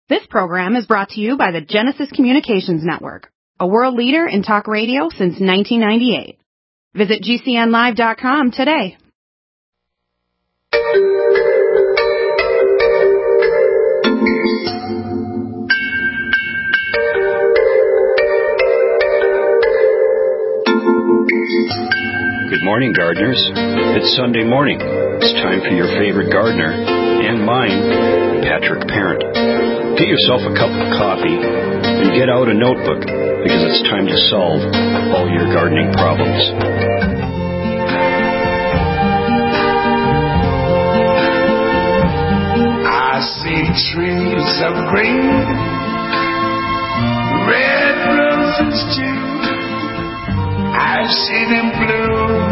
This program is brought to you by the Genesis Communications Network, a world leader in talk radio since 1998. Visit GCNlive.com today. Good morning, gardeners. It's Sunday morning. It's time for your favorite gardener, and mine, Patrick Parent. Get yourself a cup of coffee and get out a notebook, because it's time to solve all your gardening problems. I see trees of green, red roses too. I see them bloom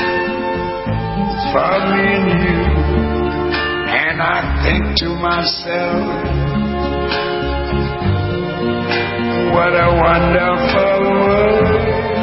for me and you, and I think to myself, what a wonderful world.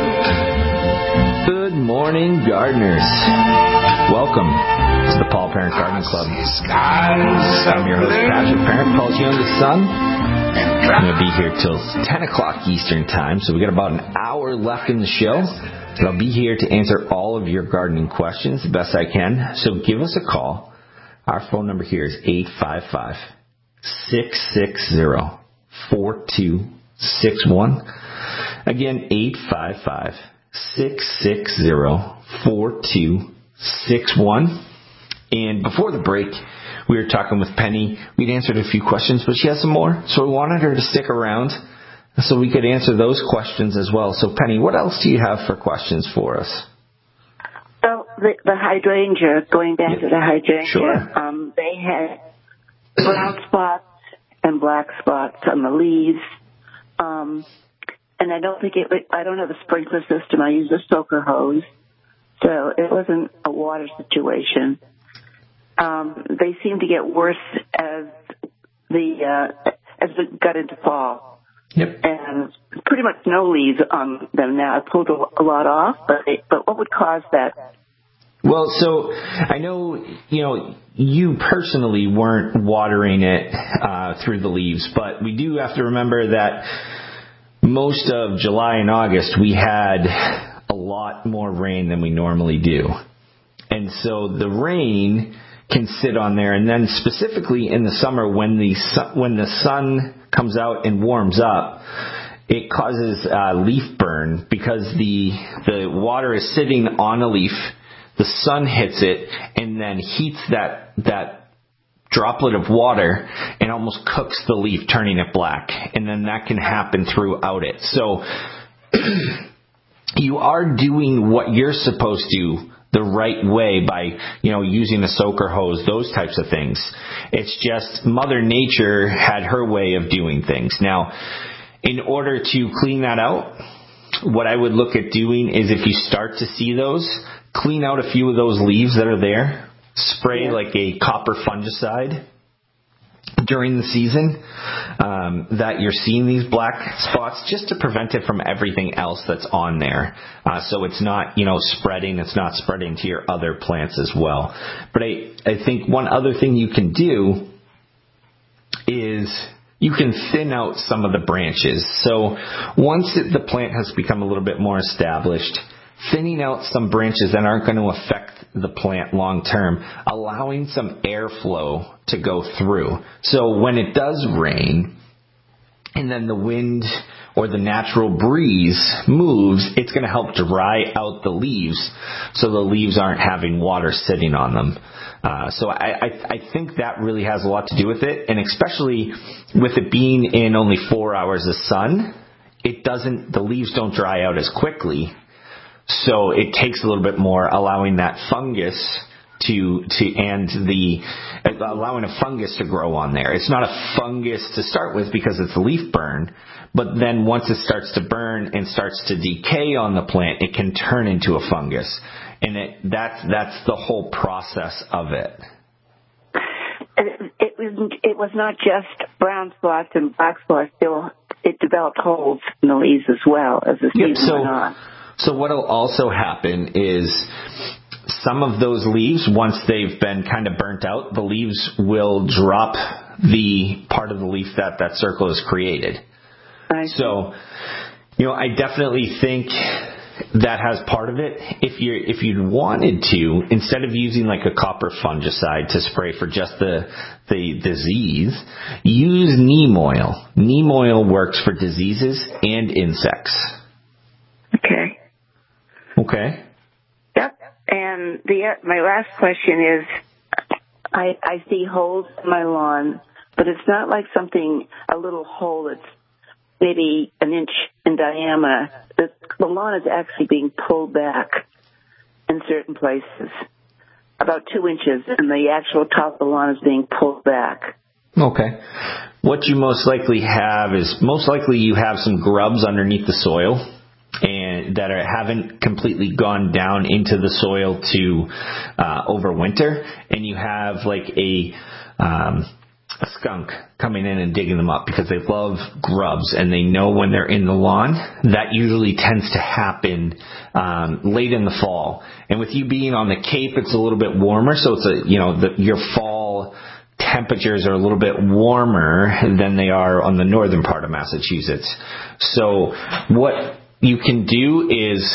Good morning, gardeners. Welcome to the Paul Parent Gardening Club. I'm your host, Patrick Parent. Paul's youngest son. I'm going to be here till 10 o'clock Eastern Time, so we got about an hour left in the show. So I'll be here to answer all of your gardening questions the best I can. So give us a call. Our phone number here is 855-660-4261. Again, 855-660-4261. And before the break, we were talking with Penny. We'd answered a few questions, but she has some more. So we wanted her to stick around so we could answer those questions as well. So, Penny, what else do you have for questions for us? So the hydrangea, going back to the hydrangea, sure. They had brown spots and black spots on the leaves. And I don't have a sprinkler system. I use a soaker hose. So it wasn't a water situation. They seemed to get worse as we got into fall. Yep. And pretty much no leaves on them now. I pulled a lot off, but what would cause that? Well, so I know, you personally weren't watering it through the leaves, but we do have to remember that most of July and August we had a lot more rain than we normally do. And so the rain can sit on there, and then specifically in the summer when the sun comes out and warms up, it causes leaf burn because the water is sitting on a leaf, the sun hits it, and then heats that droplet of water and almost cooks the leaf, turning it black, and then that can happen throughout it. So you are doing what you're supposed to the right way by, using a soaker hose, those types of things. It's just Mother Nature had her way of doing things. Now, in order to clean that out, what I would look at doing is if you start to see those, clean out a few of those leaves that are there, spray like a copper fungicide during the season that you're seeing these black spots, just to prevent it from everything else that's on there. So it's not, spreading. It's not spreading to your other plants as well. But I think one other thing you can do is you can thin out some of the branches. So once the plant has become a little bit more established, thinning out some branches that aren't going to affect the plant long term, allowing some airflow to go through. So when it does rain and then the wind or the natural breeze moves, it's going to help dry out the leaves so the leaves aren't having water sitting on them. So I think that really has a lot to do with it, and especially with it being in only 4 hours of sun, the leaves don't dry out as quickly. So it takes a little bit more, allowing that fungus allowing a fungus to grow on there. It's not a fungus to start with because it's a leaf burn, but then once it starts to burn and starts to decay on the plant, it can turn into a fungus. And that's the whole process of it. It was not just brown spots and black spots. It developed holes in the leaves as well as the season went on. So what will also happen is some of those leaves, once they've been kind of burnt out, the leaves will drop the part of the leaf that circle is created. So, I definitely think that has part of it. If you wanted to, instead of using like a copper fungicide to spray for just the disease, use neem oil. Neem oil works for diseases and insects. Okay. Yep. And my last question is, I see holes in my lawn, but it's not like a little hole that's maybe an inch in diameter. The lawn is actually being pulled back in certain places, about 2 inches, and the actual top of the lawn is being pulled back. Okay. What you most likely have is you have some grubs underneath the soil and that haven't completely gone down into the soil to overwinter, and you have like a skunk coming in and digging them up because they love grubs and they know when they're in the lawn. That usually tends to happen late in the fall. And with you being on the Cape, it's a little bit warmer, so it's your fall temperatures are a little bit warmer than they are on the northern part of Massachusetts. So what you can do is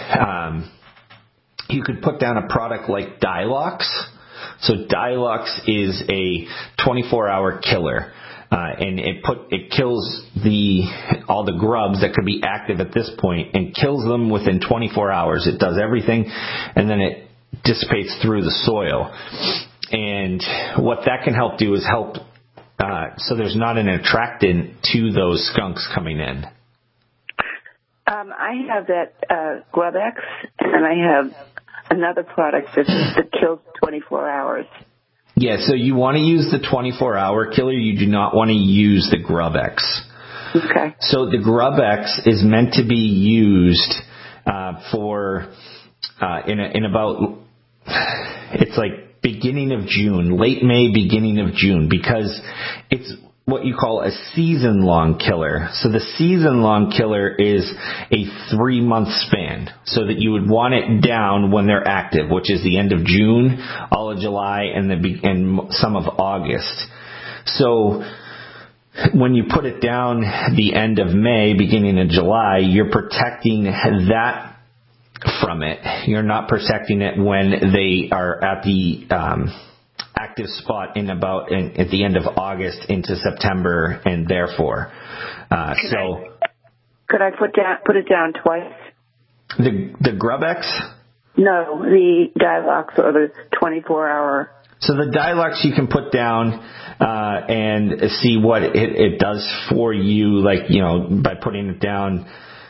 you could put down a product like Dilox. So Dilox is a 24-hour killer, and it kills all the grubs that could be active at this point and kills them within 24 hours. It does everything, and then it dissipates through the soil. And what that can help do is help so there's not an attractant to those skunks coming in. I have that GrubX, and I have another product that kills 24 hours. Yeah, so you want to use the 24-hour killer. You do not want to use the GrubX. Okay. So the GrubX is meant to be used for in about, it's like beginning of June, late May, beginning of June, because it's what you call a season-long killer. So the season-long killer is a 3-month span, so that you would want it down when they're active, which is the end of June, all of July, and some of August. So when you put it down the end of May, beginning of July, you're protecting that from it. You're not protecting it when they are at the active spot at the end of August into September, and therefore, could I put it down twice? The GrubX? No, the Dilox, or the 24-hour. So the Dilox you can put down and see what it does for you, by putting it down,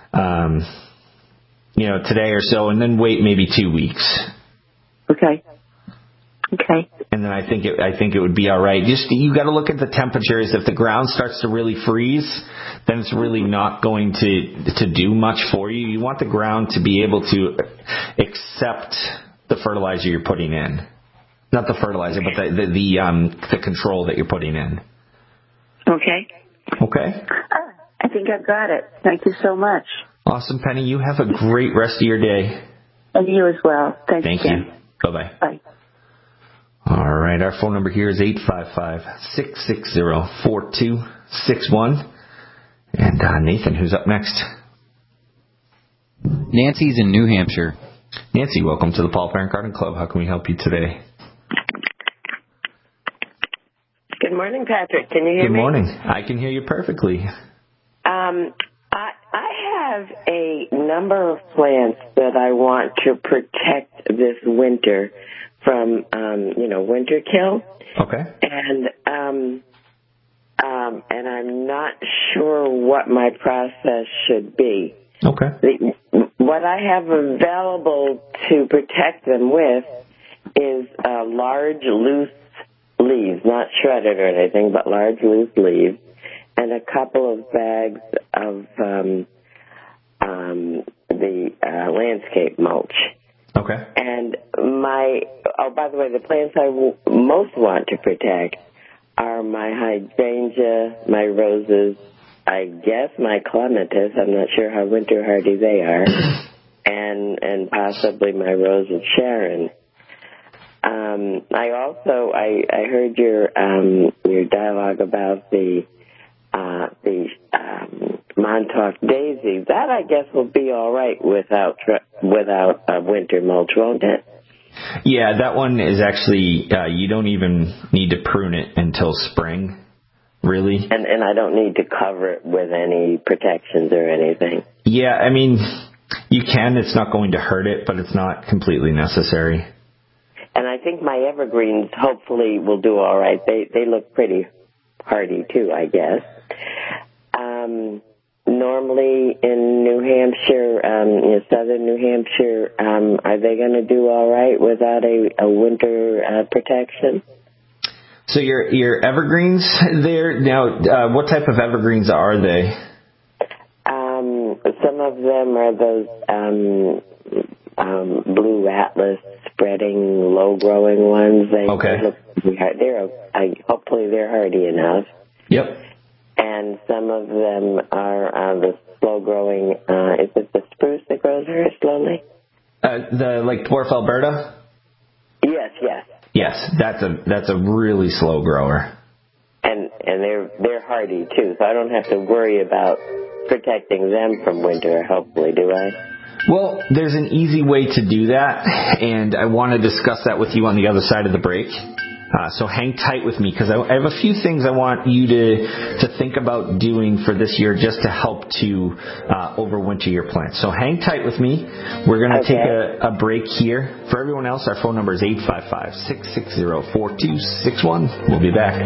today or so, and then wait maybe 2 weeks. Okay. And then I think it would be all right. Just you got to look at the temperatures. If the ground starts to really freeze, then it's really not going to do much for you. You want the ground to be able to accept the fertilizer you're putting in. Not the fertilizer, but the control that you're putting in. Okay. I think I've got it. Thank you so much. Awesome, Penny. You have a great rest of your day. And you as well. Thank you. Bye-bye. Bye. All right, our phone number here is 855-660-4261. And Nathan, who's up next? Nancy's in New Hampshire. Nancy, welcome to the Paul Parent Garden Club. How can we help you today? Good morning, Patrick. Can you hear me? Good morning. I can hear you perfectly. I have a number of plants that I want to protect this winter from, winter kill. Okay. And I'm not sure what my process should be. Okay. What I have available to protect them with is large, loose leaves, not shredded or anything, but large, loose leaves, and a couple of bags of the landscape mulch. Okay. And by the way, the plants I most want to protect are my hydrangea, my roses, I guess my clematis. I'm not sure how winter hardy they are, and possibly my rose of Sharon. I heard your dialogue about the Montauk daisy. That, I guess, will be all right without winter mulch, won't it? Yeah, that one is actually, you don't even need to prune it until spring, really. And I don't need to cover it with any protections or anything. Yeah, I mean, you can. It's not going to hurt it, but it's not completely necessary. And I think my evergreens hopefully will do all right. They look pretty hardy, too, I guess. Normally in New Hampshire, southern New Hampshire, are they going to do all right without a winter protection? So your evergreens there, now, what type of evergreens are they? Some of them are those blue atlas spreading, low-growing ones. They look pretty hard. Hopefully they're hardy enough. Yep. And some of them are the slow-growing, is it the spruce that grows very slowly? The Dwarf Alberta? Yes. Yes, that's a really slow grower. And they're hardy, too, so I don't have to worry about protecting them from winter, hopefully, do I? Well, there's an easy way to do that, and I want to discuss that with you on the other side of the break. So hang tight with me, because I have a few things I want you to think about doing for this year just to help to overwinter your plants. So hang tight with me. We're going to take a break here. For everyone else, our phone number is 855-660-4261. We'll be back.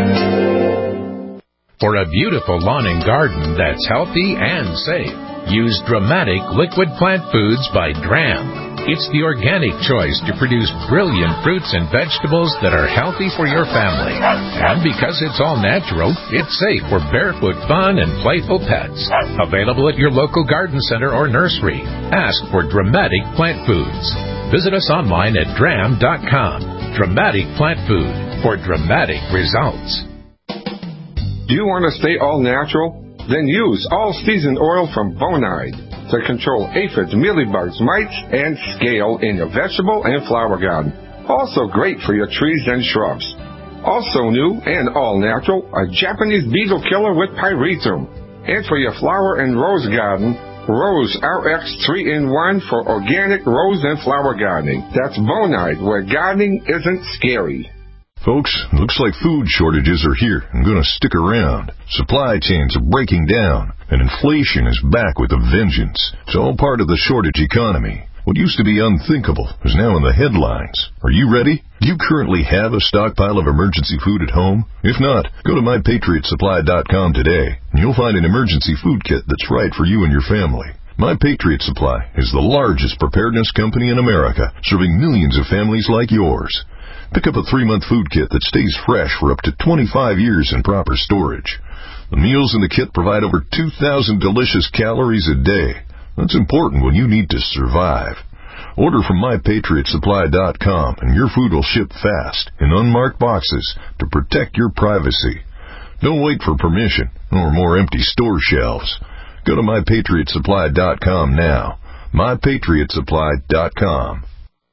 For a beautiful lawn and garden that's healthy and safe, use Dramatic Liquid Plant Foods by Dram. It's the organic choice to produce brilliant fruits and vegetables that are healthy for your family. And because it's all natural, it's safe for barefoot fun and playful pets. Available at your local garden center or nursery. Ask for Dramatic Plant Foods. Visit us online at dram.com. Dramatic Plant Food for dramatic results. Do you want to stay all natural? Then use all-season oil from Bonide to control aphids, mealybugs, mites, and scale in your vegetable and flower garden. Also great for your trees and shrubs. Also new and all-natural, a Japanese beetle killer with pyrethrum. And for your flower and rose garden, Rose RX 3-in-1 for organic rose and flower gardening. That's Bonide, where gardening isn't scary. Folks, looks like food shortages are here and going to stick around. Supply chains are breaking down, and inflation is back with a vengeance. It's all part of the shortage economy. What used to be unthinkable is now in the headlines. Are you ready? Do you currently have a stockpile of emergency food at home? If not, go to MyPatriotSupply.com today, and you'll find an emergency food kit that's right for you and your family. My Patriot Supply is the largest preparedness company in America, serving millions of families like yours. Pick up a 3-month food kit that stays fresh for up to 25 years in proper storage. The meals in the kit provide over 2,000 delicious calories a day. That's important when you need to survive. Order from MyPatriotSupply.com and your food will ship fast in unmarked boxes to protect your privacy. Don't wait for permission or more empty store shelves. Go to MyPatriotSupply.com now. MyPatriotSupply.com.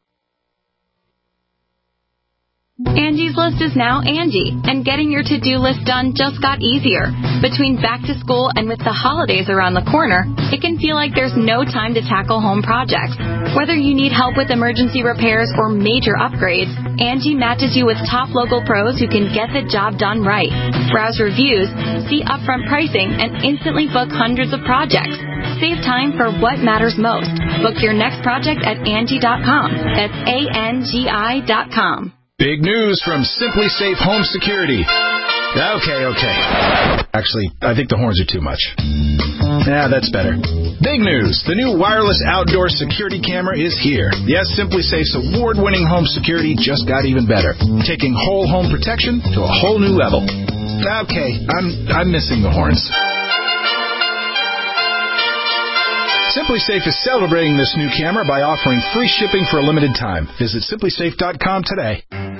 Angie's List is now Angie, and getting your to-do list done just got easier. Between back to school and with the holidays around the corner, it can feel like there's no time to tackle home projects. Whether you need help with emergency repairs or major upgrades, Angie matches you with top local pros who can get the job done right. Browse reviews, see upfront pricing, and instantly book hundreds of projects. Save time for what matters most. Book your next project at Angie.com. That's ANGI.com. Big news from Simply Safe Home Security. Okay. Actually, I think the horns are too much. Yeah, that's better. Big news. The new wireless outdoor security camera is here. Yes, Simply Safe's award-winning home security just got even better, taking whole home protection to a whole new level. Okay, I'm missing the horns. Simply Safe is celebrating this new camera by offering free shipping for a limited time. Visit simplysafe.com today.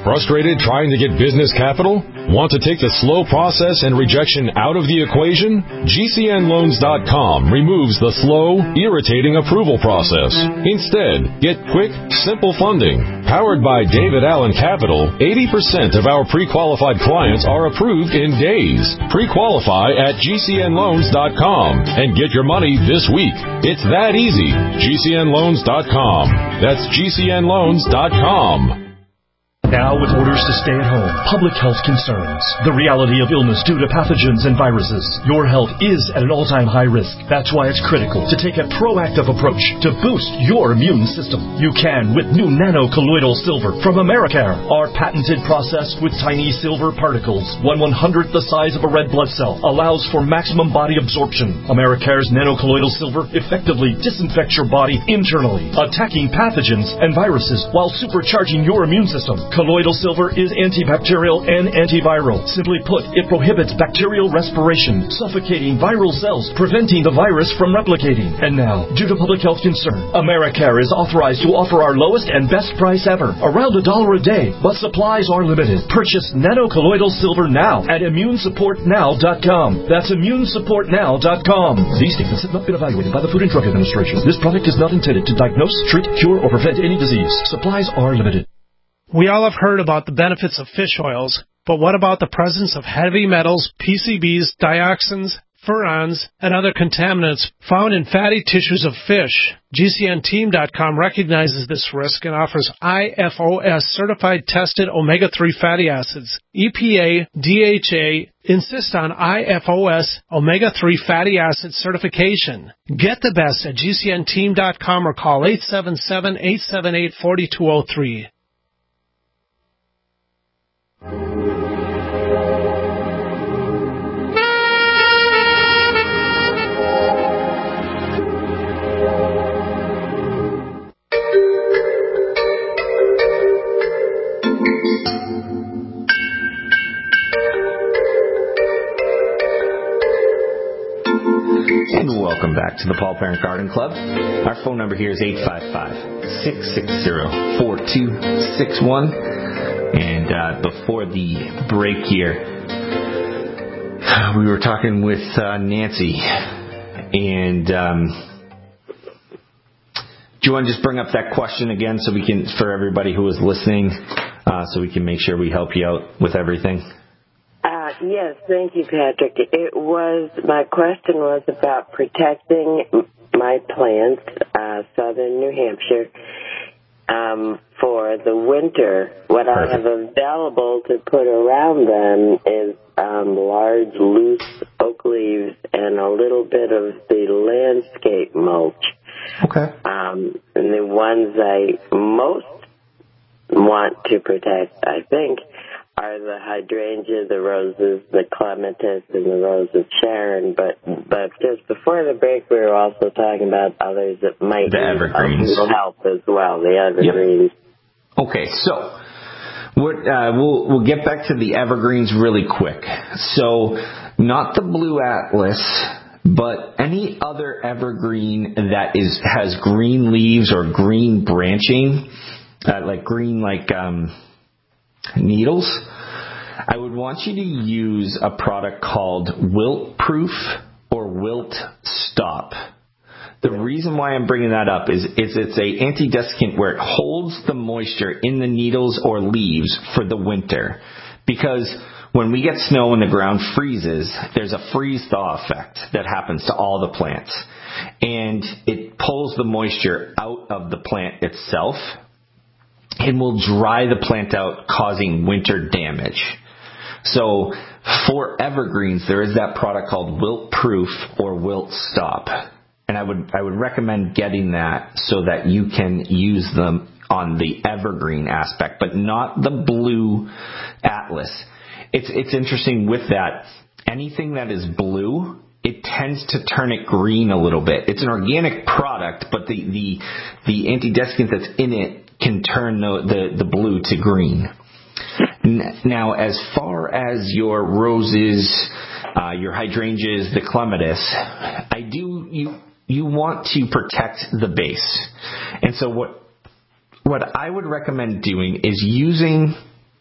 Frustrated trying to get business capital? Want to take the slow process and rejection out of the equation? GCNloans.com removes the slow, irritating approval process. Instead, get quick, simple funding. Powered by David Allen Capital, 80% of our pre-qualified clients are approved in days. Pre-qualify at GCNloans.com and get your money this week. It's that easy. GCNloans.com. That's GCNloans.com. Now with orders to stay at home, public health concerns, the reality of illness due to pathogens and viruses, your health is at an all-time high risk. That's why it's critical to take a proactive approach to boost your immune system. You can with new nano-colloidal silver from Americare. Our patented process with tiny silver particles, 1/100th the size of a red blood cell, allows for maximum body absorption. Americare's nano-colloidal silver effectively disinfects your body internally, attacking pathogens and viruses while supercharging your immune system. Colloidal silver is antibacterial and antiviral. Simply put, it prohibits bacterial respiration, suffocating viral cells, preventing the virus from replicating. And now, due to public health concern, Americare is authorized to offer our lowest and best price ever, around $1 a day, but supplies are limited. Purchase nano-colloidal silver now at immunesupportnow.com. That's immunesupportnow.com. These statements have not been evaluated by the Food and Drug Administration. This product is not intended to diagnose, treat, cure, or prevent any disease. Supplies are limited. We all have heard about the benefits of fish oils, but what about the presence of heavy metals, PCBs, dioxins, furans, and other contaminants found in fatty tissues of fish? GCNteam.com recognizes this risk and offers IFOS certified tested omega-3 fatty acids. EPA, DHA insist on IFOS omega-3 fatty acid certification. Get the best at GCNteam.com or call 877-878-4203. And welcome back to the Paul Parent Garden Club. Our phone number here is 855-660-4261. And before the break here, we were talking with Nancy. And do you want to just bring up that question again so we can, for everybody who is listening, so we can make sure we help you out with everything? Yes, thank you, Patrick. My question was about protecting my plants, southern New Hampshire, for the winter. What I have available to put around them is large, loose oak leaves and a little bit of the landscape mulch. Okay. And the ones I most want to protect, I think, are the hydrangea, the roses, the clematis, and the rose of Sharon. But just before the break, we were also talking about others that might need help as well, the evergreens. Yep. Okay, so we'll get back to the evergreens really quick. So not the blue atlas, but any other evergreen that has green leaves or green branching, needles, I would want you to use a product called Wilt Proof or Wilt Stop. The reason why I'm bringing that up is it's a anti-desiccant where it holds the moisture in the needles or leaves for the winter. Because when we get snow and the ground freezes, there's a freeze-thaw effect that happens to all the plants. And it pulls the moisture out of the plant itself and will dry the plant out, causing winter damage. So for evergreens, there is that product called Wilt Proof or Wilt Stop. And I would recommend getting that so that you can use them on the evergreen aspect, but not the blue atlas. It's interesting with that. Anything that is blue, it tends to turn it green a little bit. It's an organic product, but the anti-desiccant that's in it can turn the blue to green. Now, as far as your roses, your hydrangeas, the clematis, you want to protect the base. And so what I would recommend doing is using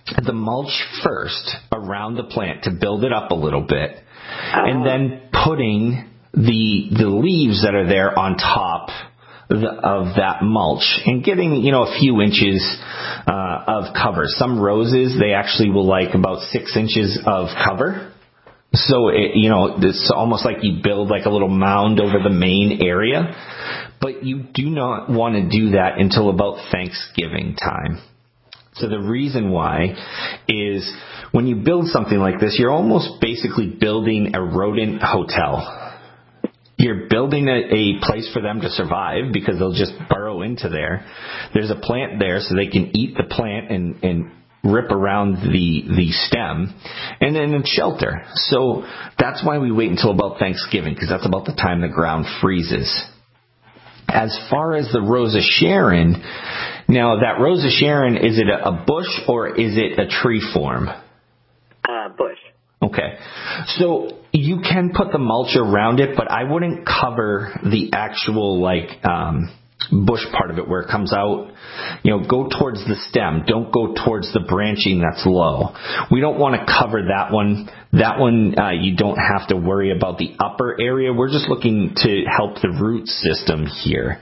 the mulch first around the plant to build it up a little bit, and then putting the leaves that are there on top of that mulch and getting, a few inches of cover. Some roses, they actually will like about 6 inches of cover. So, it's almost like you build like a little mound over the main area. But you do not want to do that until about Thanksgiving time. So the reason why is when you build something like this, you're almost basically building a rodent hotel. You're building a place for them to survive because they'll just burrow into there. There's a plant there so they can eat the plant and rip around the stem, and then shelter. So that's why we wait until about Thanksgiving, because that's about the time the ground freezes. As far as the Rosa Sharon, now that Rosa Sharon, is it a bush or is it a tree form? Bush. Okay. So you can put the mulch around it, but I wouldn't cover the actual bush part of it where it comes out. Go towards the stem. Don't go towards the branching that's low. We don't want to cover that one. That one, you don't have to worry about the upper area. We're just looking to help the root system here.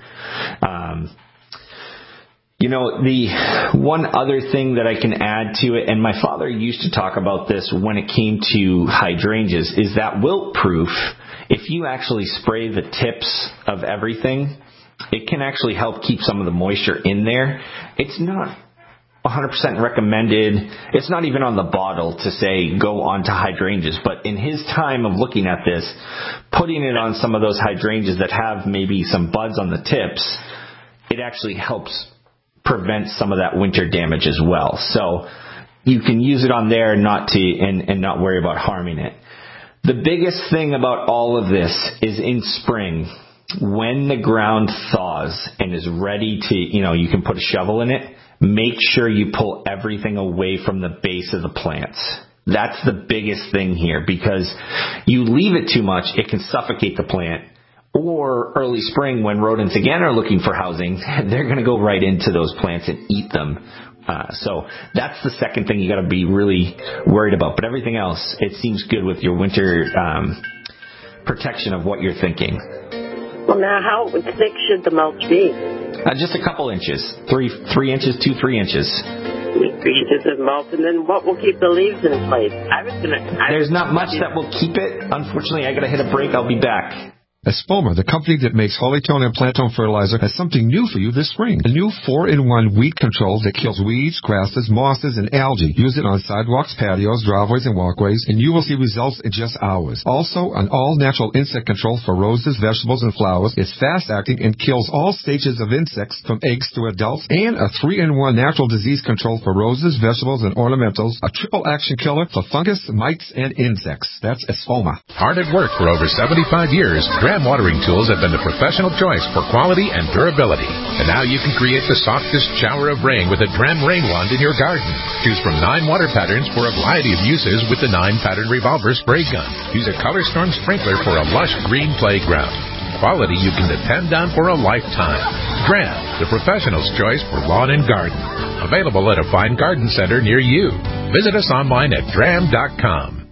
The one other thing that I can add to it, and my father used to talk about this when it came to hydrangeas, is that wilt proof, if you actually spray the tips of everything, it can actually help keep some of the moisture in there. It's not 100% recommended. It's not even on the bottle to say go on to hydrangeas. But in his time of looking at this, putting it on some of those hydrangeas that have maybe some buds on the tips, it actually helps prevent some of that winter damage as well. So you can use it on there and not worry about harming it. The biggest thing about all of this is in spring, when the ground thaws and is ready to, you can put a shovel in it, make sure you pull everything away from the base of the plants. That's the biggest thing here, because you leave it too much, it can suffocate the plant. Or early spring, when rodents again are looking for housing, they're going to go right into those plants and eat them. So that's the second thing you got to be really worried about. But everything else, it seems good with your winter protection of what you're thinking. Well, now, how thick should the mulch be? Just a couple inches, 3 inches, 3 inches. 3 inches of mulch, and then what will keep the leaves in place? There's not much that will keep it. Unfortunately, I got to hit a break. I'll be back. Espoma, the company that makes Hollytone and Plantone fertilizer, has something new for you this spring. A new 4-in-1 weed control that kills weeds, grasses, mosses, and algae. Use it on sidewalks, patios, driveways, and walkways, and you will see results in just hours. Also, an all-natural insect control for roses, vegetables, and flowers. It's fast-acting and kills all stages of insects from eggs to adults. And a 3-in-1 natural disease control for roses, vegetables, and ornamentals. A triple-action killer for fungus, mites, and insects. That's Espoma. Hard at work for over 75 years, Dram watering tools have been the professional choice for quality and durability. And now you can create the softest shower of rain with a Dram rain wand in your garden. Choose from 9 water patterns for a variety of uses with the 9-pattern revolver spray gun. Use a Color Storm sprinkler for a lush green playground. Quality you can depend on for a lifetime. Dram, the professional's choice for lawn and garden. Available at a fine garden center near you. Visit us online at dram.com.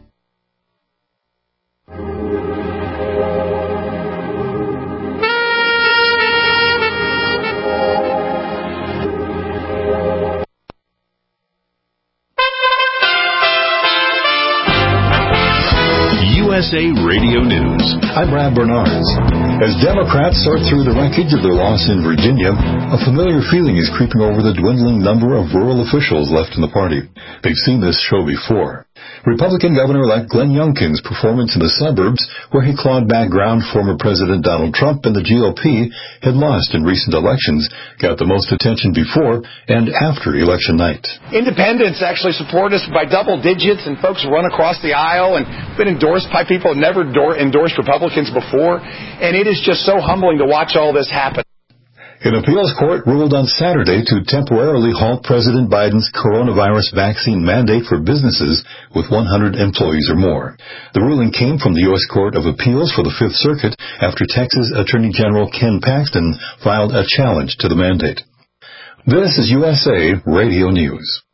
USA Radio News. I'm Brad Bernards. As Democrats sort through the wreckage of their loss in Virginia, a familiar feeling is creeping over the dwindling number of rural officials left in the party. They've seen this show before. Republican Governor-elect Glenn Youngkin's performance in the suburbs, where he clawed back ground former President Donald Trump and the GOP had lost in recent elections, got the most attention before and after election night. Independents actually support us by double digits, and folks run across the aisle and been endorsed by people who never endorsed Republicans before, and it is just so humbling to watch all this happen. An appeals court ruled on Saturday to temporarily halt President Biden's coronavirus vaccine mandate for businesses with 100 employees or more. The ruling came from the U.S. Court of Appeals for the Fifth Circuit after Texas Attorney General Ken Paxton filed a challenge to the mandate. This is USA Radio News.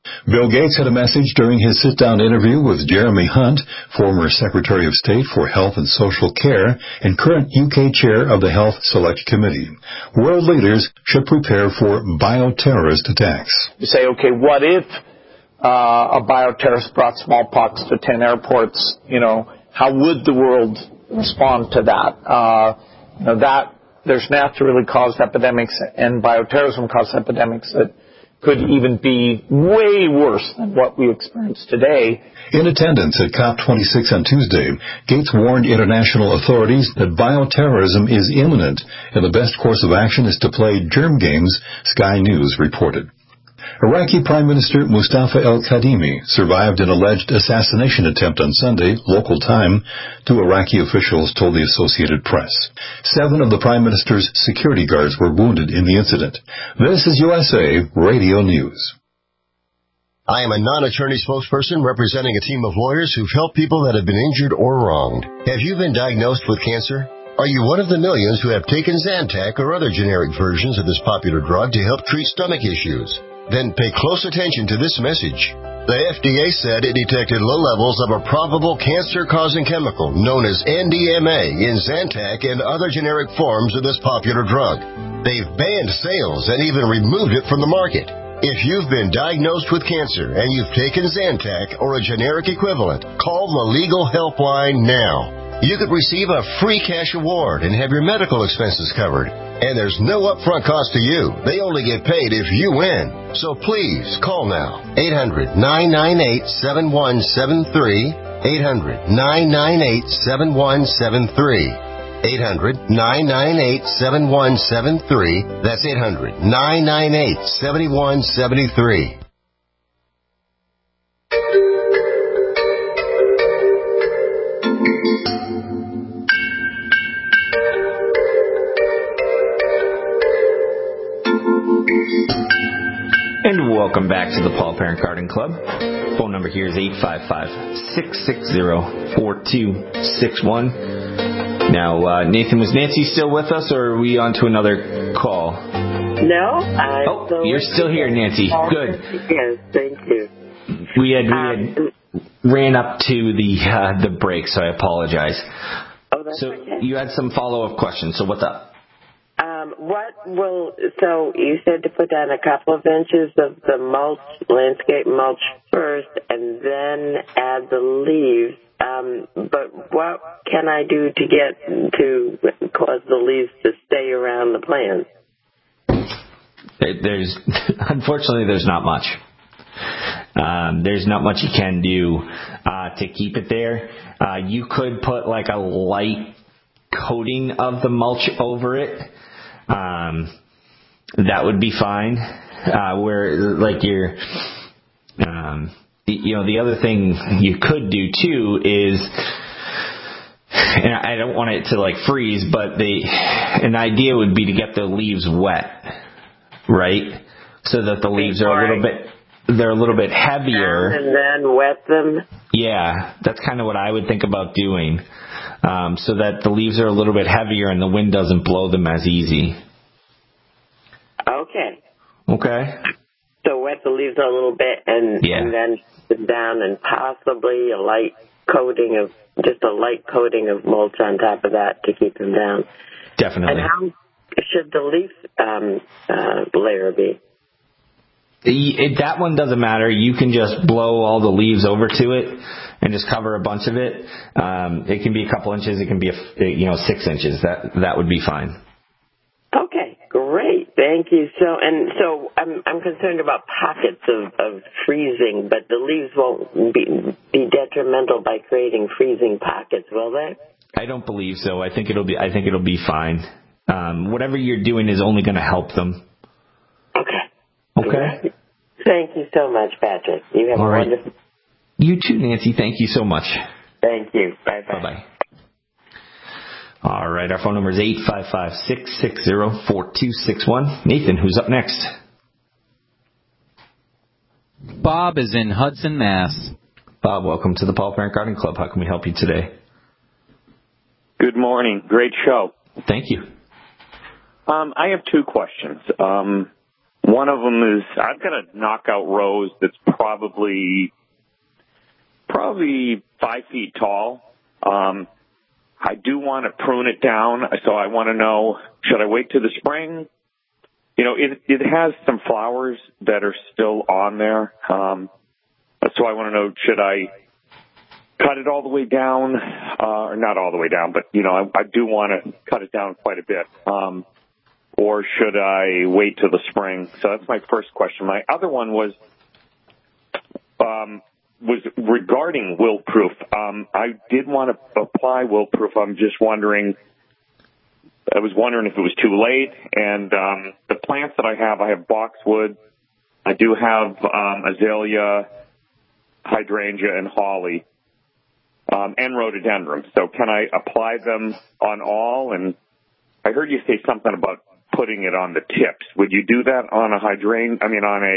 Bill Gates had a message during his sit-down interview with Jeremy Hunt, former Secretary of State for Health and Social Care and current UK chair of the Health Select Committee. World leaders should prepare for bioterrorist attacks. You say, okay, what if a bioterrorist brought smallpox to 10 airports? How would the world respond to that? There's naturally caused epidemics, and bioterrorism caused epidemics that could even be way worse than what we experience today. In attendance at COP26 on Tuesday, Gates warned international authorities that bioterrorism is imminent and the best course of action is to play germ games, Sky News reported. Iraqi Prime Minister Mustafa al-Kadhimi survived an alleged assassination attempt on Sunday, local time, 2 Iraqi officials told the Associated Press. 7 of the Prime Minister's security guards were wounded in the incident. This is USA Radio News. I am a non-attorney spokesperson representing a team of lawyers who've helped people that have been injured or wronged. Have you been diagnosed with cancer? Are you one of the millions who have taken Zantac or other generic versions of this popular drug to help treat stomach issues? Then pay close attention to this message. The FDA said it detected low levels of a probable cancer-causing chemical known as NDMA in Zantac and other generic forms of this popular drug. They've banned sales and even removed it from the market. If you've been diagnosed with cancer and you've taken Zantac or a generic equivalent, call the Legal Helpline now. You could receive a free cash award and have your medical expenses covered. And there's no upfront cost to you. They only get paid if you win. So please, call now. 800-998-7173. 800-998-7173. 800-998-7173. That's 800-998-7173. And welcome back to the Paul Parent Garden Club. Phone number here is 855-660-4261. Now, Nathan, was Nancy still with us, or are we on to another call? No, you're still here, Nancy. Good. Yes, thank you. We had ran up to the break, so I apologize. Oh, that's okay. You had some follow-up questions, so what's up? So you said to put down a couple of inches of the mulch, landscape mulch first, and then add the leaves. But what can I do to cause the leaves to stay around the plants? Unfortunately, there's not much. There's not much you can do to keep it there. You could put like a light coating of the mulch over it. That would be fine. The other thing you could do too is, and I don't want it to like freeze, but an idea would be to get the leaves wet, right? So that the leaves are a little bit heavier. And then wet them? Yeah, that's kind of what I would think about doing. So that the leaves are a little bit heavier and the wind doesn't blow them as easy. Okay. So wet the leaves a little bit and then sit down and possibly a light coating of mulch on top of that to keep them down. Definitely. And how should the leaf layer be? That one doesn't matter. You can just blow all the leaves over to it and just cover a bunch of it. It can be a couple inches. It can be 6 inches. That would be fine. Okay, great. Thank you. So I'm concerned about pockets of freezing, but the leaves won't be detrimental by creating freezing pockets, will they? I don't believe so. I think it'll be fine. Whatever you're doing is only going to help them. Okay. Thank you so much, Patrick. You have a wonderful. You too, Nancy. Thank you so much. Thank you. Bye-bye. Bye-bye. All right, our phone number is 855-660-4261. Nathan, who's up next? Bob is in Hudson, Mass. Bob, welcome to the Paul Parent Garden Club. How can we help you today? Good morning. Great show. Thank you. I have two questions. One of them is I've got a knockout rose that's probably 5 feet tall. I do want to prune it down, so I want to know, should I wait till the spring? You know, it has some flowers that are still on there. So I want to know, should I cut it all the way down, or not all the way down, but, you know, I do want to cut it down quite a bit. Or should I wait till the spring? So that's my first question. My other one was regarding wilt-proof. I did want to apply wilt-proof. I was wondering if it was too late. And the plants that I have boxwood. I do have azalea, hydrangea, and holly, and rhododendron. So can I apply them on all? And I heard you say something about putting it on the tips. Would you do that on a hydrangea? I mean, on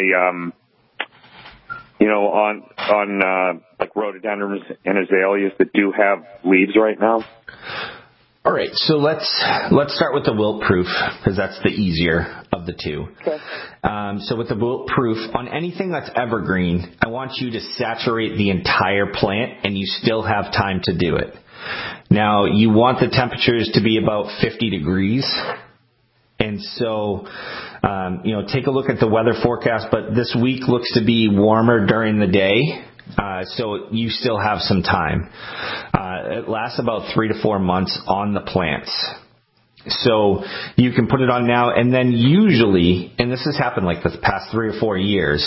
a like rhododendrons and azaleas that do have leaves right now? All right, so let's start with the wilt-proof, because that's the easier of the two. Okay. So with the wilt-proof, on anything that's evergreen, I want you to saturate the entire plant, and you still have time to do it. Now, you want the temperatures to be about 50 degrees. And so, take a look at the weather forecast, but this week looks to be warmer during the day. So you still have some time. It lasts about 3 to 4 months on the plants. So you can put it on now, and then usually, and this has happened like the past 3 or 4 years,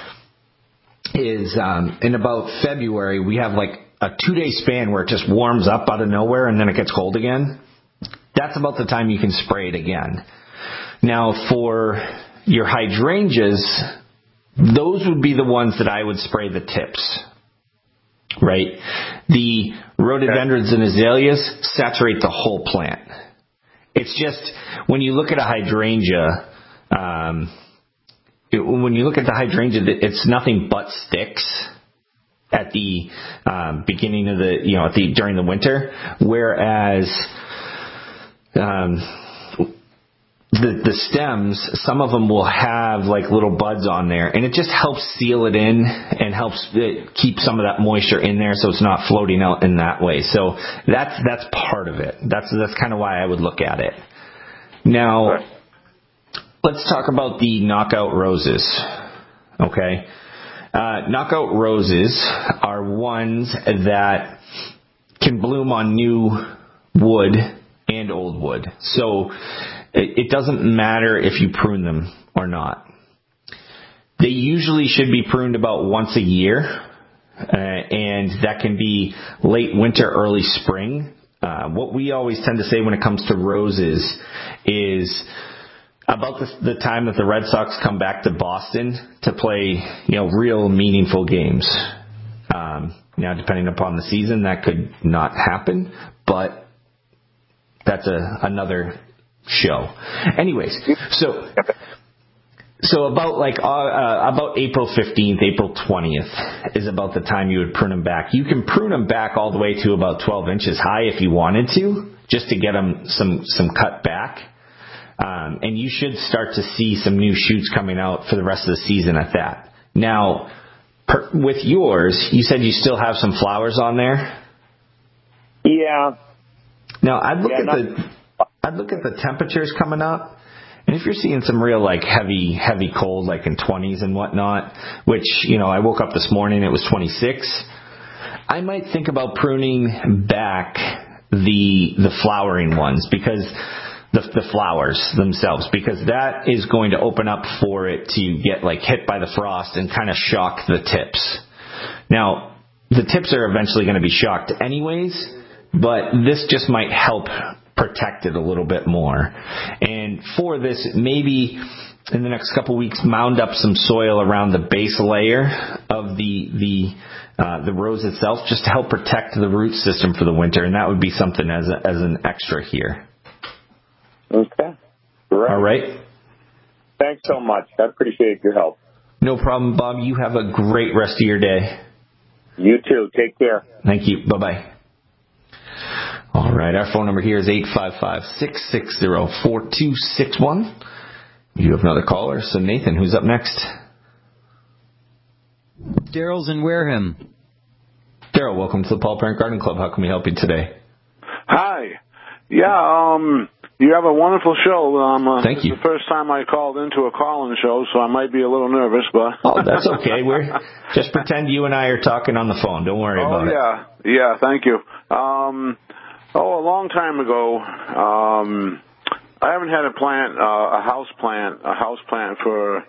is in about February, we have like a 2-day span where it just warms up out of nowhere and then it gets cold again. That's about the time you can spray it again. Now, for your hydrangeas, those would be the ones that I would spray the tips, right? The rhododendrons and azaleas saturate the whole plant. It's just, when you look at a hydrangea, it's nothing but sticks at the beginning of during the winter, whereas the stems, some of them will have like little buds on there, and it just helps seal it in and helps keep some of that moisture in there, so it's not floating out in that way. So that's part of it. That's kind of why I would look at it. Now, let's talk about the knockout roses. Okay, knockout roses are ones that can bloom on new wood and old wood. So it doesn't matter if you prune them or not. They usually should be pruned about once a year, and that can be late winter, early spring. What we always tend to say when it comes to roses is about the time that the Red Sox come back to Boston to play, real meaningful games. Now, depending upon the season, that could not happen, but that's another show. Anyways, so about April 15th, April 20th is about the time you would prune them back. You can prune them back all the way to about 12 inches high if you wanted to, just to get them some cut back. And you should start to see some new shoots coming out for the rest of the season at that. Now, with yours, you said you still have some flowers on there? Yeah. Now, I'd look at the temperatures coming up, and if you're seeing some real heavy cold, like in 20s and whatnot, which, I woke up this morning, it was 26, I might think about pruning back the flowering ones, because the flowers themselves, because that is going to open up for it to get hit by the frost and kind of shock the tips. Now, the tips are eventually going to be shocked anyways, but this just might help protect it a little bit more. And for this, maybe in the next couple weeks, mound up some soil around the base layer of the rose itself, just to help protect the root system for the winter. And that would be something as an extra here. Okay. Great. All right. Thanks so much. I appreciate your help. No problem, Bob. You have a great rest of your day. You too. Take care. Thank you. Bye-bye. All right. Our phone number here is 855-660-4261. You have another caller. So Nathan, who's up next? Daryl's in Wareham. Daryl, welcome to the Paul Parent Garden Club. How can we help you today? Hi. Yeah, you have a wonderful show. Thank you. It's the first time I called into a call-in show, so I might be a little nervous, but... Oh, that's okay. Just pretend you and I are talking on the phone. Don't worry about it. Yeah, thank you. A long time ago, I haven't had a house plant for,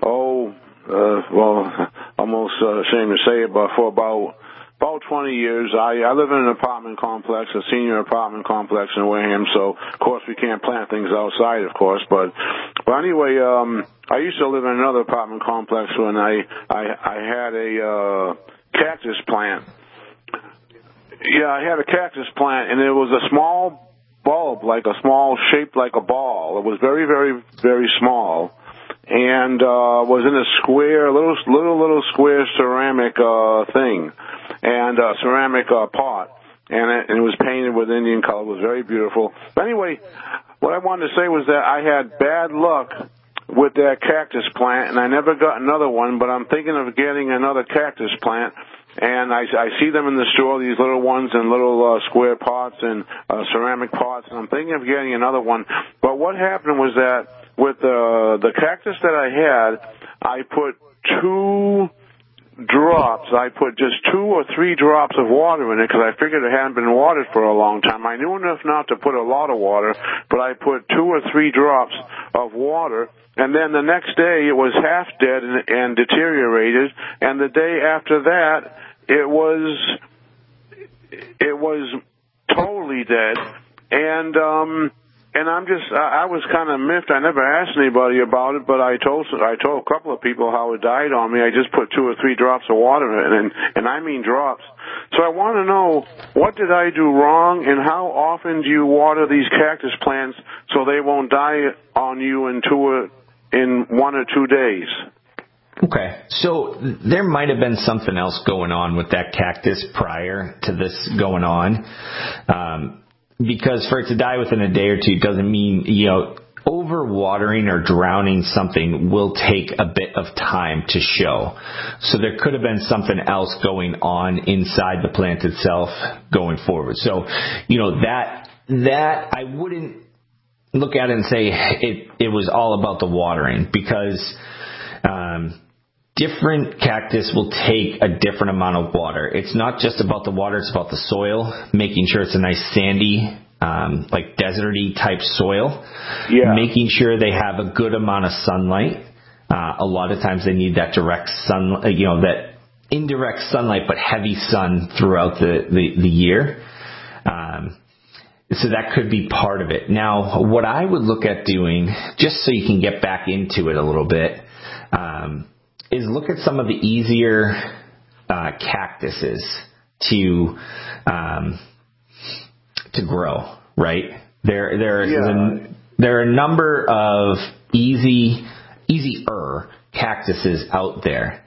almost ashamed to say it, but for about 20 years. I live in an apartment complex, a senior apartment complex in Wareham, so of course we can't plant things outside, of course. But anyway, I used to live in another apartment complex when I had a cactus plant. Yeah, I had a cactus plant, and it was a small bulb, shaped like a ball. It was very, very, very small, and was in a square, little square ceramic thing, and ceramic pot, and it was painted with Indian color. It was very beautiful. But anyway, what I wanted to say was that I had bad luck with that cactus plant, and I never got another one, but I'm thinking of getting another cactus plant. And I see them in the store, these little ones in little square pots and ceramic pots, and I'm thinking of getting another one. But what happened was that with the cactus that I had, I put just 2 or 3 drops of water in it because I figured it hadn't been watered for a long time. I knew enough not to put a lot of water, but I put 2 or 3 drops of water. And then the next day it was half dead and deteriorated, and the day after that it was totally dead. And I was kind of miffed. I never asked anybody about it, but I told a couple of people how it died on me. I just put 2 or 3 drops of water in it, and I mean drops. So I want to know, what did I do wrong, and how often do you water these cactus plants so they won't die on you in 1 or 2 days? Okay, so there might have been something else going on with that cactus prior to this going on. Because for it to die within a day or two doesn't mean, overwatering or drowning something will take a bit of time to show. So there could have been something else going on inside the plant itself going forward. So, that I wouldn't look at it and say it was all about the watering, because different cactus will take a different amount of water. It's not just about the water, it's about the soil, making sure it's a nice sandy, like deserty type soil. Yeah. Making sure they have a good amount of sunlight. A lot of times they need that direct sun, that indirect sunlight, but heavy sun throughout the year. So that could be part of it. Now, what I would look at doing, just so you can get back into it a little bit, is look at some of the easier cactuses to grow. Right? There are a number of easier cactuses out there.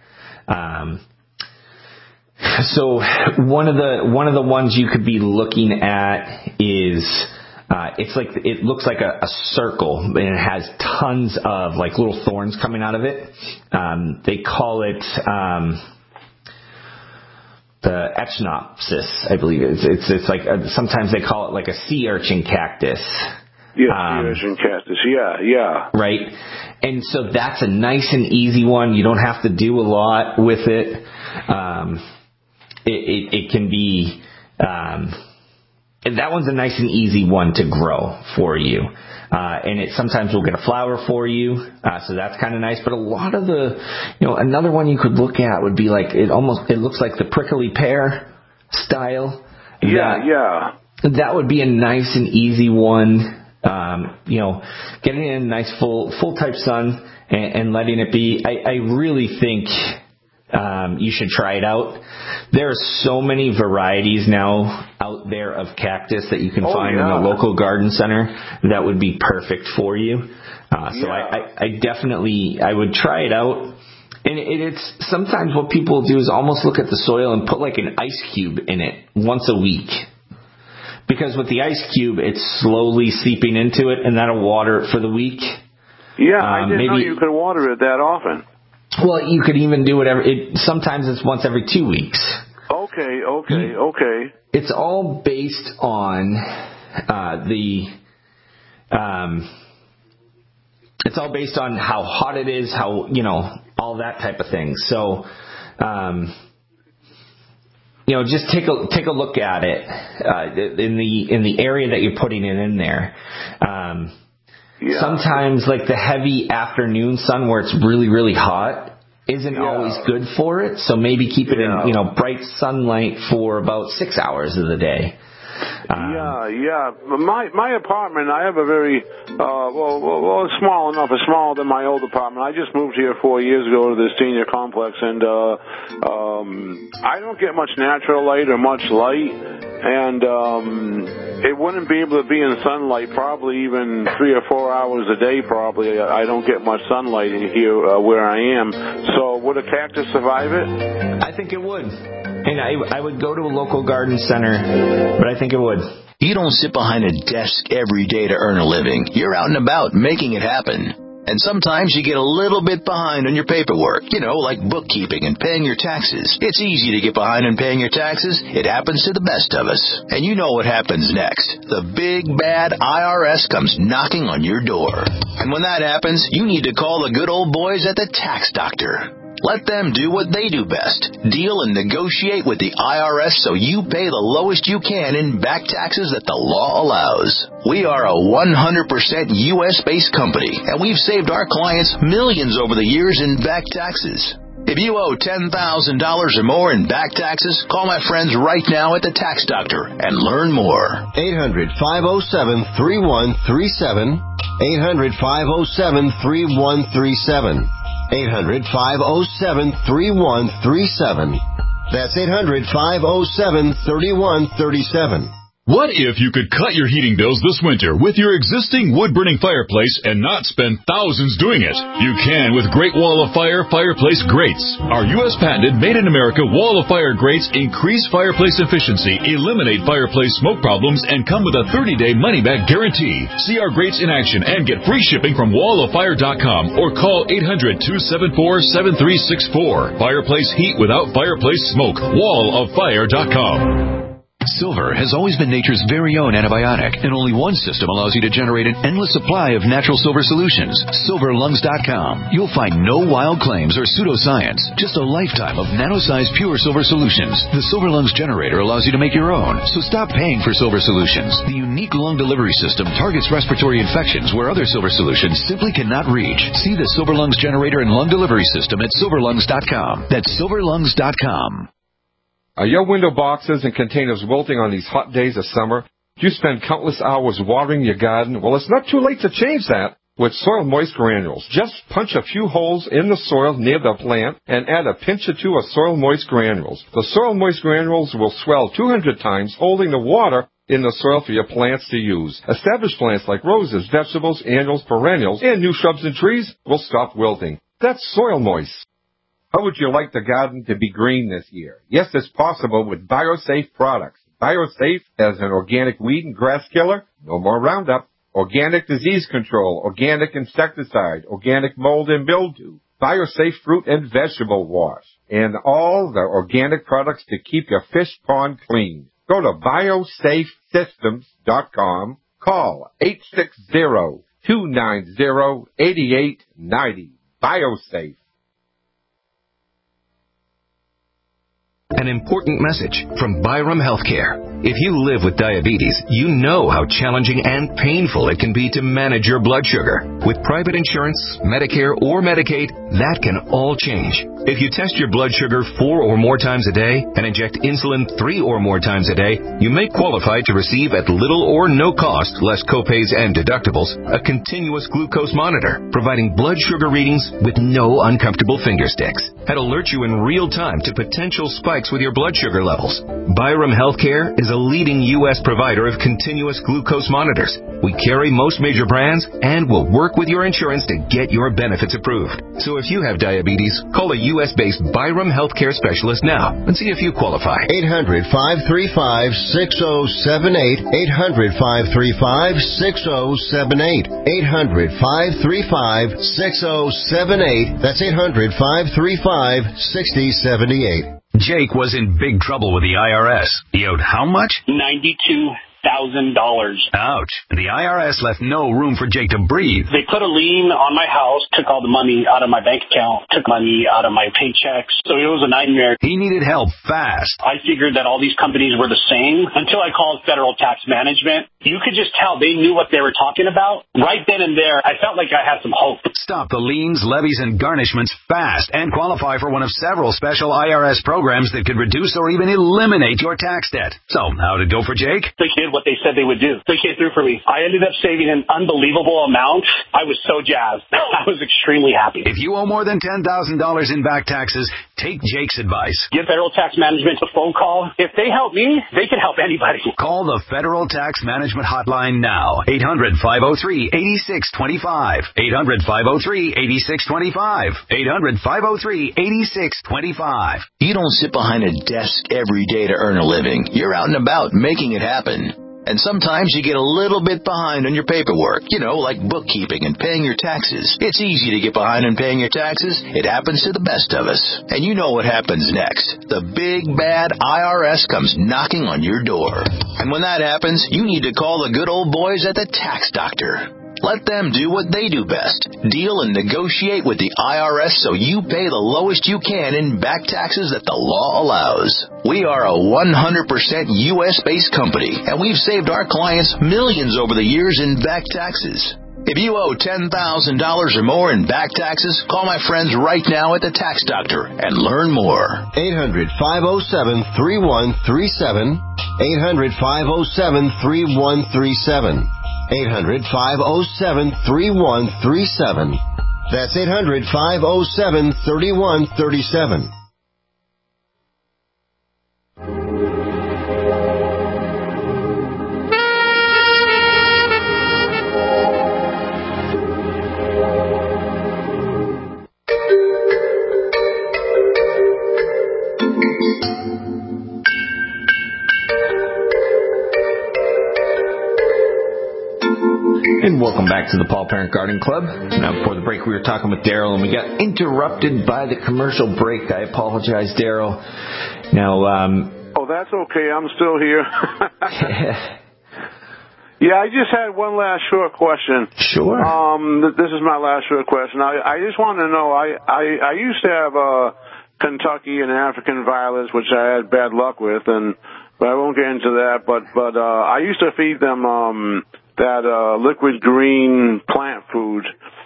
So one of the ones you could be looking at is it looks like a circle, and it has tons of like little thorns coming out of it. They call it the Echinopsis, I believe. It's like sometimes they call it like a sea urchin cactus. Yeah, sea urchin cactus. Yeah. Right, and so that's a nice and easy one. You don't have to do a lot with it. It can be, that one's a nice and easy one to grow for you. And it sometimes will get a flower for you. So that's kind of nice. But a lot of another one you could look at would be like, it looks like the prickly pear style. Yeah. That would be a nice and easy one. Getting in a nice full type sun and letting it be. I really think, you should try it out. There are so many varieties now out there of cactus that you can find in a local garden center that would be perfect for you. So I definitely would try it out. And it's sometimes what people do is almost look at the soil and put like an ice cube in it once a week. Because with the ice cube, it's slowly seeping into it, and that'll water it for the week. Yeah, I didn't know you could water it that often. Well, you could even do whatever. Sometimes it's once every 2 weeks. Okay. It's all based on it's all based on how hot it is, how, all that type of thing. So, just take a look at it in the area that you're putting it in there. Sometimes, like the heavy afternoon sun where it's really, really hot isn't always good for it. So maybe keep it in, bright sunlight for about 6 hours of the day. My apartment, I have a very, it's small enough. It's smaller than my old apartment. I just moved here 4 years ago to the senior complex, and I don't get much natural light or much light, and it wouldn't be able to be in sunlight probably even 3 or 4 hours a day probably. I don't get much sunlight in here where I am. So would a cactus survive it? I think it would. And I would go to a local garden center, but I think it would. You don't sit behind a desk every day to earn a living. You're out and about making it happen. And sometimes you get a little bit behind on your paperwork, like bookkeeping and paying your taxes. It's easy to get behind on paying your taxes. It happens to the best of us. And you know what happens next. The big, bad IRS comes knocking on your door. And when that happens, you need to call the good old boys at the Tax Doctor. Let them do what they do best. Deal and negotiate with the IRS so you pay the lowest you can in back taxes that the law allows. We are a 100% U.S.-based company, and we've saved our clients millions over the years in back taxes. If you owe $10,000 or more in back taxes, call my friends right now at the Tax Doctor and learn more. 800-507-3137. 800-507-3137. 800-507-3137. That's 800-507-3137. What if you could cut your heating bills this winter with your existing wood-burning fireplace and not spend thousands doing it? You can with Great Wall of Fire fireplace grates. Our U.S. patented made-in-America Wall of Fire grates increase fireplace efficiency, eliminate fireplace smoke problems, and come with a 30-day money-back guarantee. See our grates in action and get free shipping from walloffire.com or call 800-274-7364. Fireplace heat without fireplace smoke. walloffire.com. Silver has always been nature's very own antibiotic, and only one system allows you to generate an endless supply of natural silver solutions. SilverLungs.com. You'll find no wild claims or pseudoscience, just a lifetime of nano-sized pure silver solutions. The Silver Lungs generator allows you to make your own, so stop paying for silver solutions. The unique lung delivery system targets respiratory infections where other silver solutions simply cannot reach. See the Silver Lungs generator and lung delivery system at SilverLungs.com. That's SilverLungs.com. Are your window boxes and containers wilting on these hot days of summer? Do you spend countless hours watering your garden? Well, it's not too late to change that with Soil Moist Granules. Just punch a few holes in the soil near the plant and add a pinch or two of Soil Moist Granules. The Soil Moist Granules will swell 200 times, holding the water in the soil for your plants to use. Established plants like roses, vegetables, annuals, perennials, and new shrubs and trees will stop wilting. That's Soil Moist. How would you like the garden to be green this year? Yes, it's possible with BioSafe products. BioSafe as an organic weed and grass killer, no more Roundup, organic disease control, organic insecticide, organic mold and mildew, BioSafe fruit and vegetable wash, and all the organic products to keep your fish pond clean. Go to biosafesystems.com. Call 860-290-8890. BioSafe. An important message from Byram Healthcare. If you live with diabetes, you know how challenging and painful it can be to manage your blood sugar. With private insurance, Medicare, or Medicaid, that can all change. If you test your blood sugar 4 or more times a day and inject insulin 3 or more times a day, you may qualify to receive at little or no cost, less copays and deductibles, a continuous glucose monitor, providing blood sugar readings with no uncomfortable finger sticks. That alert you in real time to potential spikes spikes with your blood sugar levels. Byram Healthcare is a leading U.S. provider of continuous glucose monitors. We carry most major brands and will work with your insurance to get your benefits approved. So if you have diabetes, call a U.S.-based Byram Healthcare specialist now and see if you qualify. 800-535-6078. 800-535-6078. 800-535-6078. That's 800-535-6078. Jake was in big trouble with the IRS. He owed how much? $92,000. Ouch. The IRS left no room for Jake to breathe. They put a lien on my house, took all the money out of my bank account, took money out of my paychecks. So it was a nightmare. He needed help fast. I figured that all these companies were the same until I called Federal Tax Management. You could just tell they knew what they were talking about. Right then and there, I felt like I had some hope. Stop the liens, levies, and garnishments fast and qualify for one of several special IRS programs that could reduce or even eliminate your tax debt. So, how'd it go for Jake? They did what they said they would do. They came through for me. I ended up saving an unbelievable amount. I was so jazzed. I was extremely happy. If you owe more than $10,000 in back taxes, take Jake's advice. Give Federal Tax Management a phone call. If they help me, they can help anybody. Call the Federal Tax Management Hotline now. 800-503-8625. 800-503-8625. 800-503-8625. You don't sit behind a desk every day to earn a living. You're out and about making it happen. And sometimes you get a little bit behind on your paperwork, like bookkeeping and paying your taxes. It's easy to get behind on paying your taxes. It happens to the best of us. And you know what happens next. The big, bad IRS comes knocking on your door. And when that happens, you need to call the good old boys at the Tax Doctor. Let them do what they do best. Deal and negotiate with the IRS so you pay the lowest you can in back taxes that the law allows. We are a 100% U.S.-based company, and we've saved our clients millions over the years in back taxes. If you owe $10,000 or more in back taxes, call my friends right now at the Tax Doctor and learn more. 800-507-3137. 800-507-3137. 800-507-3137. That's 800-507-3137. And welcome back to the Paul Parent Garden Club. Now, before the break, we were talking with Daryl, and we got interrupted by the commercial break. I apologize, Daryl. Now, oh, that's okay. I'm still here. Yeah, I just had one last short question. Sure. This is my last short question. I just wanted to know, I used to have Kentucky and African violets, which I had bad luck with, but I won't get into that. But I used to feed them that liquid green plant food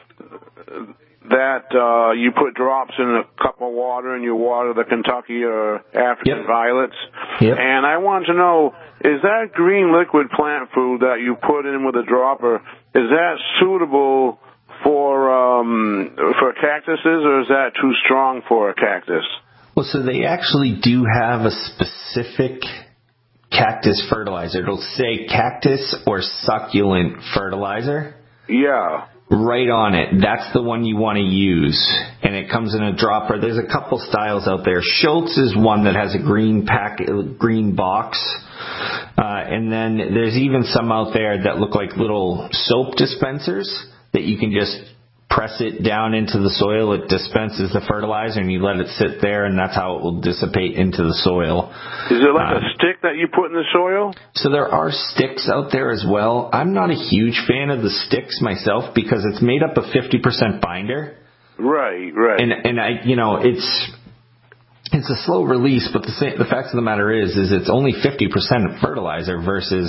that you put drops in a cup of water and you water the Kentucky or African violets. Yep. And I want to know, is that green liquid plant food that you put in with a dropper, is that suitable for cactuses, or is that too strong for a cactus? Well, so they actually do have a specific cactus fertilizer. It'll say cactus or succulent fertilizer. Yeah. Right on it. That's the one you want to use. And it comes in a dropper. There's a couple styles out there. Schultz is one that has a green box. And then there's even some out there that look like little soap dispensers that you can just press it down into the soil. It dispenses the fertilizer, and you let it sit there, and that's how it will dissipate into the soil. Is it like a stick that you put in the soil? So there are sticks out there as well. I'm not a huge fan of the sticks myself because it's made up of 50% binder. Right. And I, it's a slow release, but the fact of the matter is it's only 50% fertilizer versus,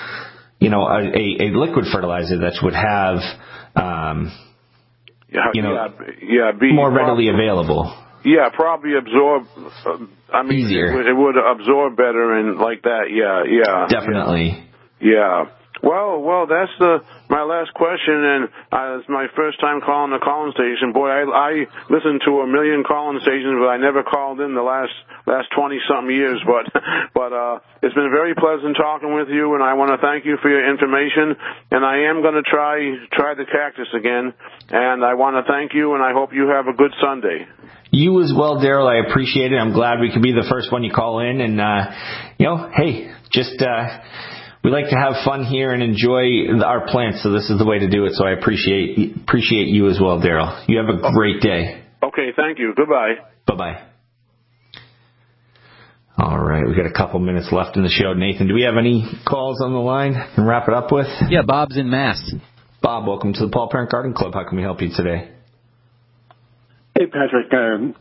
a liquid fertilizer that would have, be more readily available. Yeah, probably absorb. Easier. It would absorb better and like that. Yeah. Definitely. Yeah. Well, that's my last question, and it's my first time calling the call-in station. Boy, I listened to a million call-in stations, but I never called in the last 20-something years. But it's been very pleasant talking with you, and I want to thank you for your information. And I am going to try the cactus again, and I want to thank you, and I hope you have a good Sunday. You as well, Daryl. I appreciate it. I'm glad we could be the first one you call in, and hey, just. We like to have fun here and enjoy our plants, so this is the way to do it. So I appreciate you as well, Daryl. You have a great day. Okay, thank you. Goodbye. Bye-bye. All right, we've got a couple minutes left in the show. Nathan, do we have any calls on the line and wrap it up with? Yeah, Bob's in Mass. Bob, welcome to the Paul Parent Garden Club. How can we help you today? Hey, Patrick.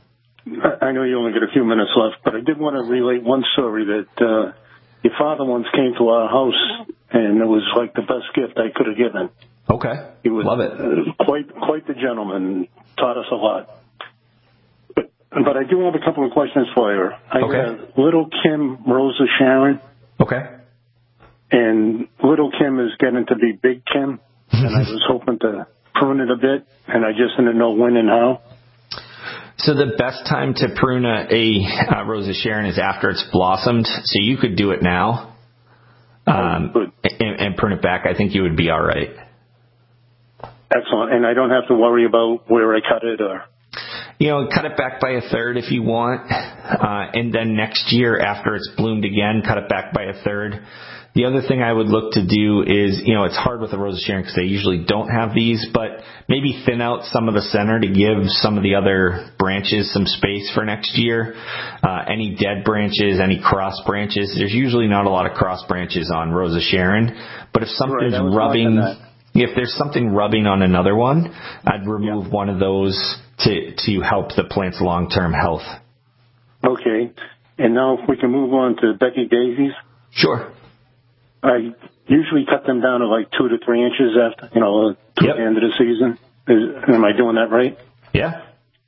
I know you only got a few minutes left, but I did want to relate one story that your father once came to our house, and it was like the best gift I could have given. Okay. He was Love it. Quite the gentleman, taught us a lot. But I do have a couple of questions for you. I have Little Kim Rosa Sharon. Okay. And Little Kim is getting to be Big Kim, and I was hoping to prune it a bit, and I just didn't know when and how. So the best time to prune a Rosa Sharon is after it's blossomed. So you could do it now and prune it back. I think you would be all right. Excellent. And I don't have to worry about where I cut it or... Cut it back by a third if you want. And then next year after it's bloomed again, cut it back by a third. The other thing I would look to do is, it's hard with the Rosa Sharon because they usually don't have these, but maybe thin out some of the center to give some of the other branches some space for next year. Any dead branches, any cross branches. There's usually not a lot of cross branches on Rosa Sharon, but if something's rubbing, if there's something rubbing on another one, I'd remove one of those to help the plant's long-term health. Okay. And now if we can move on to Becky Daisies. Sure. I usually cut them down to like 2 to 3 inches after, to the end of the season. Am I doing that right? Yeah.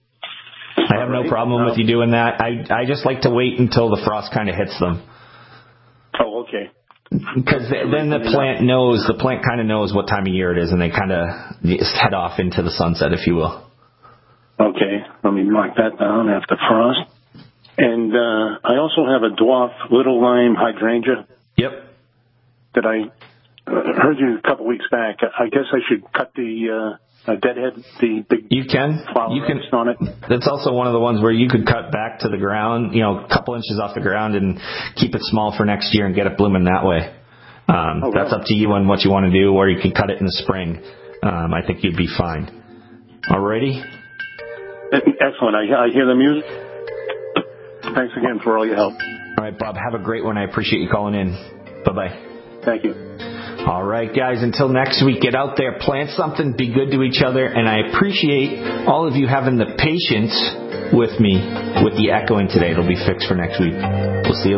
I have no problem with you doing that. I just like to wait until the frost kind of hits them. Oh, okay. Because then the plant kind of knows what time of year it is, and they kind of head off into the sunset, if you will. Okay. Let me mark that down after frost. And I also have a dwarf little lime hydrangea. Yep. That I heard you a couple weeks back. I guess I should cut the deadhead, the big flower on it. That's also one of the ones where you could cut back to the ground, a couple inches off the ground and keep it small for next year and get it blooming that way. That's up to you on what you want to do, or you can cut it in the spring. I think you'd be fine. Alrighty? Excellent. I hear the music. Thanks again for all your help. All right, Bob, have a great one. I appreciate you calling in. Bye-bye. Thank you. All right, guys, until next week, get out there, plant something, be good to each other, and I appreciate all of you having the patience with me with the echoing today. It'll be fixed for next week. We'll see you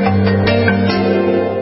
later.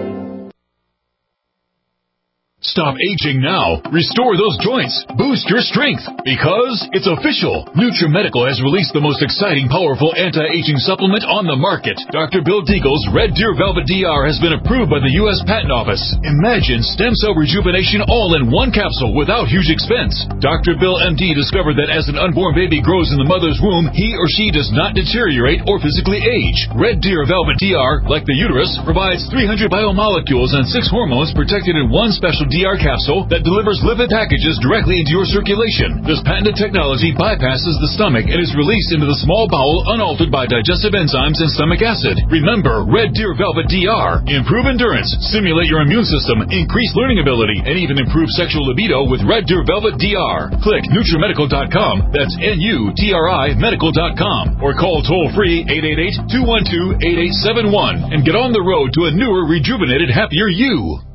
Stop aging now. Restore those joints. Boost your strength. Because it's official. NutriMedical has released the most exciting, powerful anti-aging supplement on the market. Dr. Bill Deagle's Red Deer Velvet DR has been approved by the U.S. Patent Office. Imagine stem cell rejuvenation all in one capsule without huge expense. Dr. Bill MD discovered that as an unborn baby grows in the mother's womb, he or she does not deteriorate or physically age. Red Deer Velvet DR, like the uterus, provides 300 biomolecules and 6 hormones protected in one special DR capsule that delivers lipid packages directly into your circulation. This patented technology bypasses the stomach and is released into the small bowel unaltered by digestive enzymes and stomach acid. Remember, Red Deer Velvet DR. Improve endurance, stimulate your immune system, increase learning ability, and even improve sexual libido with Red Deer Velvet DR. Click NutriMedical.com, that's NUTRI Medical.com, or call toll-free 888-212-8871 and get on the road to a newer, rejuvenated, happier you.